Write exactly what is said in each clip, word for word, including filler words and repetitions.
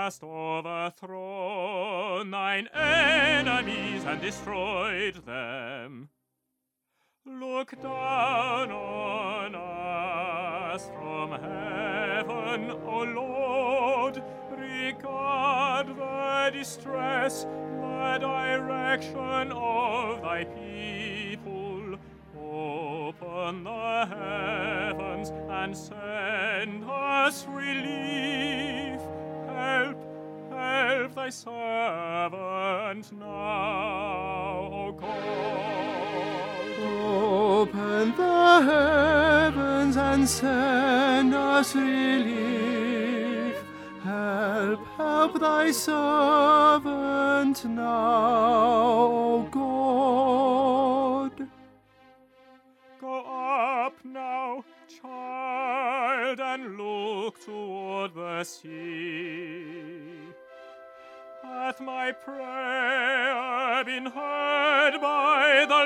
hast overthrown thine enemies and destroyed them. Look down on us from heaven, O Lord. Regard the distress, the direction of thy people. Open the heavens and send us relief. Help, help thy servant now, O God. Open the heavens and send us relief. Help, help thy servant now, O God. Go up now, child, and look toward the sea. Hath my prayer been heard by the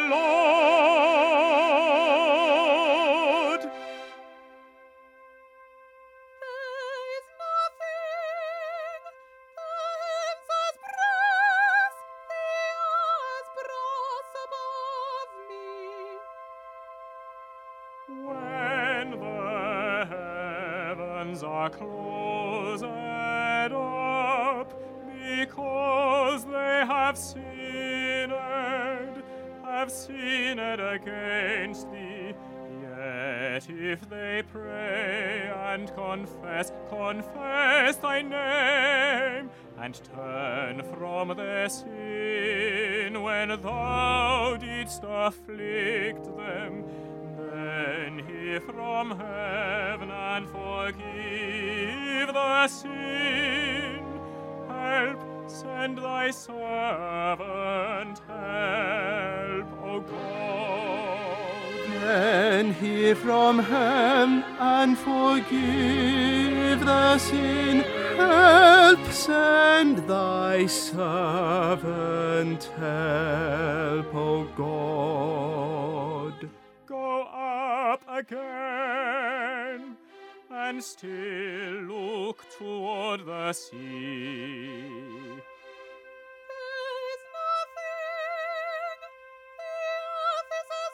Lord? There is nothing. The heavens as brass, the as brass above me. When the heavens are closed up, because they have sinned, have sinned against thee, yet if they pray and confess, confess thy name, and turn from their sin when thou didst afflict them, then hear from heaven and forgive the sin. Help, send thy servant help, O God. Then hear from heaven and forgive the sin. Help, send thy servant help, O God. Go up again, and still look toward the sea. There is nothing. The earth is as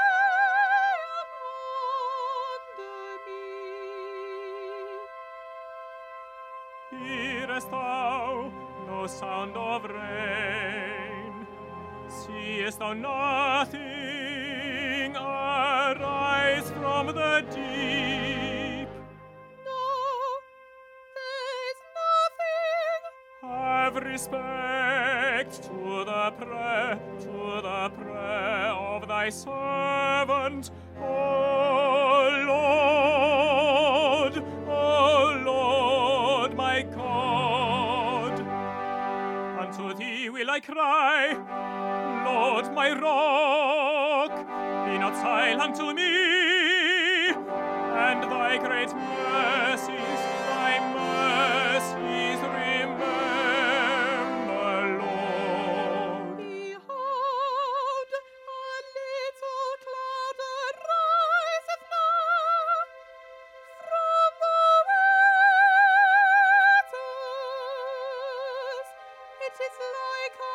air under me. Hearest thou no sound of rain? Seest thou nothing arise from the deep? No, there is nothing. Have respect to the prayer, to the prayer of thy servant, O Lord, O Lord my God. Unto thee will I cry, Lord my rock, be not silent to me, and thy great mercies, thy mercies remember, Lord. Behold, a little cloud ariseth now from the waters. It is like a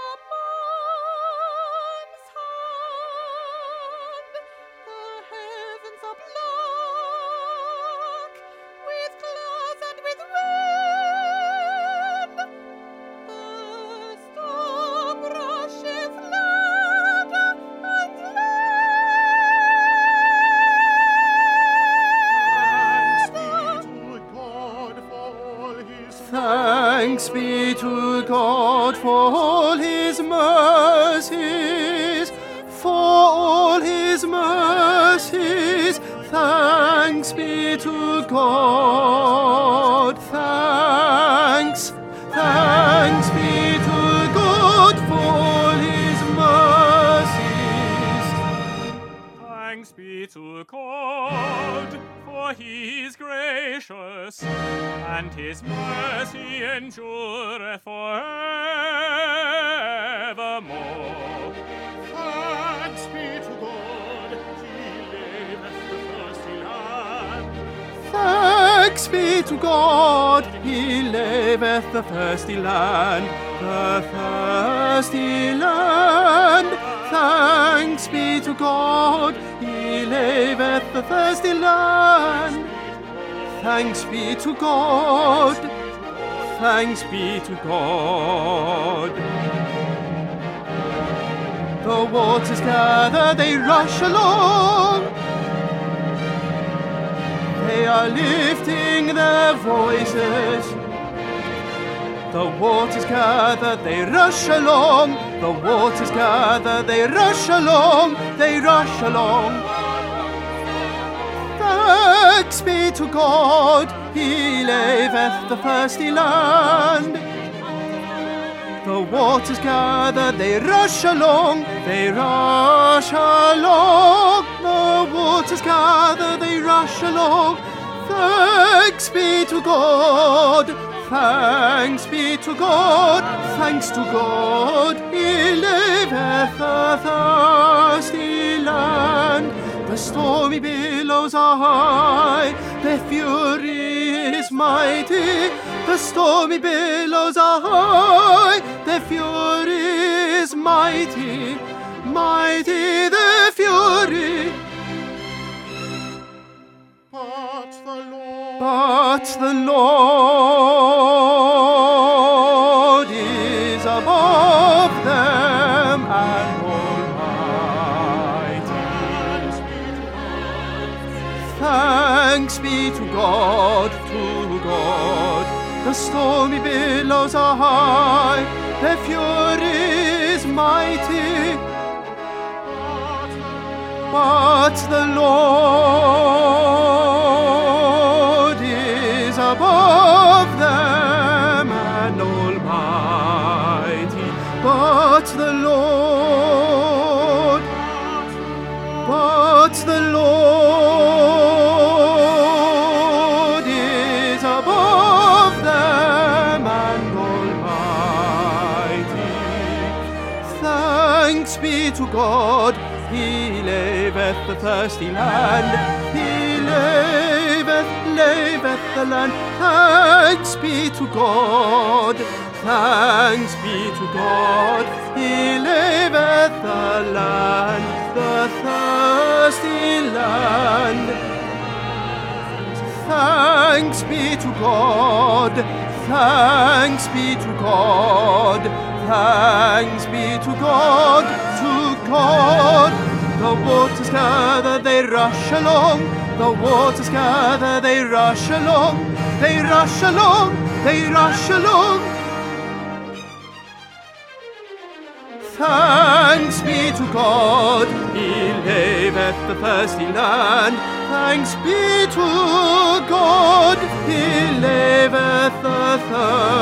man's hand. The heavens are black with clouds and with wind. The storm rushes louder and Thanks be to God for all his mercies, for all his mercies. Thanks be to God. Thanks, thanks be to God for all his mercies. Thanks be to God, for he is gracious, and his mercy endureth forevermore. Thanks be to God, he laveth the thirsty land. Thanks Thanks be to God, he laveth the thirsty land, the thirsty land. Thanks be to God, he laveth the thirsty land. Thanks be to God, thanks be to God. The waters gather, they rush along. They are lifting their voices. The waters gather, they rush along. The waters gather, they rush along. They rush along. Thanks be to God, he laveth the thirsty land. The waters gather, they rush along, they rush along. The waters gather, they rush along. Thanks be to God, thanks be to God, thanks to God, he laveth the thirsty land. The stormy billows are high, their fury is mighty. The stormy billows are high, their fury is mighty, mighty their fury. But the Lord, But the Lord is above them and almighty. Thanks be to God, to God. The stormy billows are high, their fury is mighty. But the Lord is above them and almighty. But the Lord, but the Lord is above them and almighty. Thanks be to God, he laveth the thirsty land. He laveth, laveth the land. Thanks be to God. Thanks be to God. He laveth the land, the thirsty land. Thanks be to God. Thanks be to God. Thanks be to God, to God. The waters gather, they rush along. The waters gather, they rush along. They rush along, they rush along. Thanks be to God, he laveth the thirsty land. Thanks be to God, he laveth the thirsty